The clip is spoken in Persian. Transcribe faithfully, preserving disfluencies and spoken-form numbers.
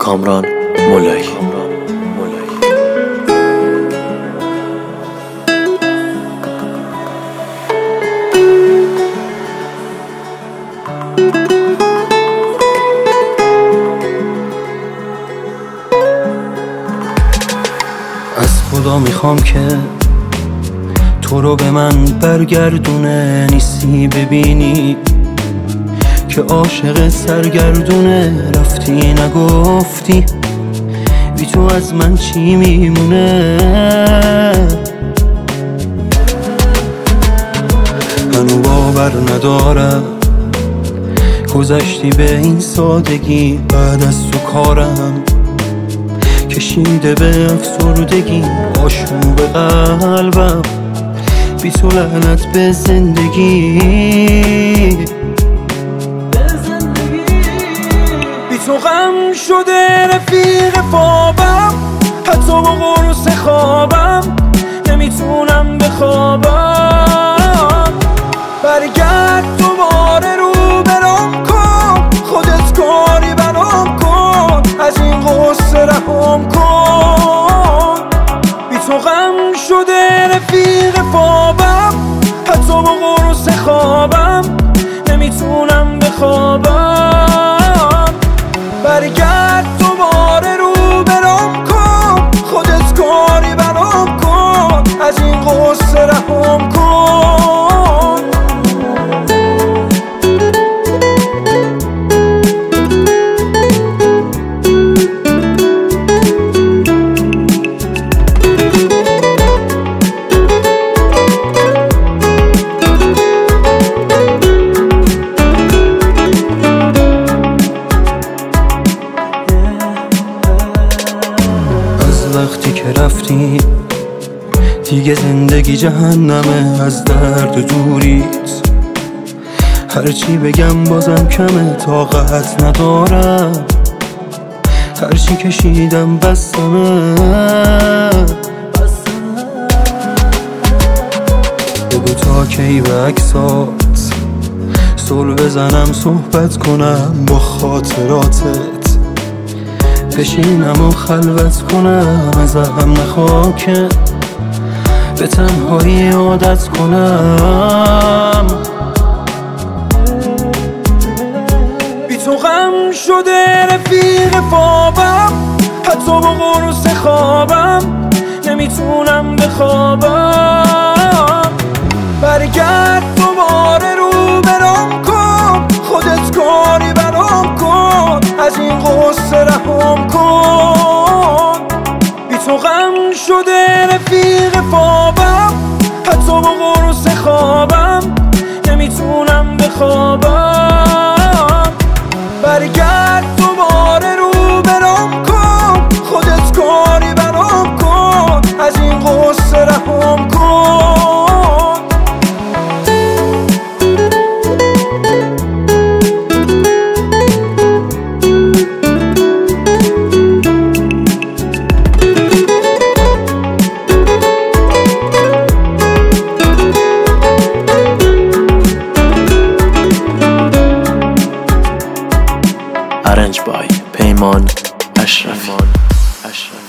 کامران مولایی. از خدا میخوام که تو رو به من برگردونه، نیستی ببینی که عاشق سرگردونه. رفتی نگفتی بی تو از من چی میمونه. هنو باور ندارم گذشتی به این سادگی، بعد از تو کارم کشیده به افسردگی. آشوب قلبم بی تو، لعنت به زندگی. بی تو غم شده رفیق خوابم، حتی با قرص خوابم نمیتونم بخوابم. برگرد دوباره رو برام کن، خودت کاری برام کن، از این غصه رهام کن. بی تو غم شده رفیق خوابم، حتی با قرص خوابم نمیتونم بخوابم. برگرد دوباره رو برام کن، خودت کاری برام کن، از این غصه رهام کن. وقتی که رفتی دیگه زندگی جهنمه، از درد دوریت هرچی بگم بازم کمه. طاقت ندارم هرچی کشیدم بستمه. بگو تا کی به عکسات صلح بزنم، صحبت کنم با خاطراتت، بشینم و خلوت کنم. ازم نخواه که به تنهایی عادت کنم. بی تو غم شده رفیق خوابم، حتی با قرص خوابم نمیتونم بخوابم. برگرد دوباره رو برام کن، خودت کاری برام کن، از این غصه رهام کن. بی تو غم شده رفیق خوابم، حتی با قرص خوابم نمیتونم بخوابم. برگرد دوباره رو برام کن، خودت کاری برام کن، از این غصه رهام کن. Arranged by پیمان اشرفی.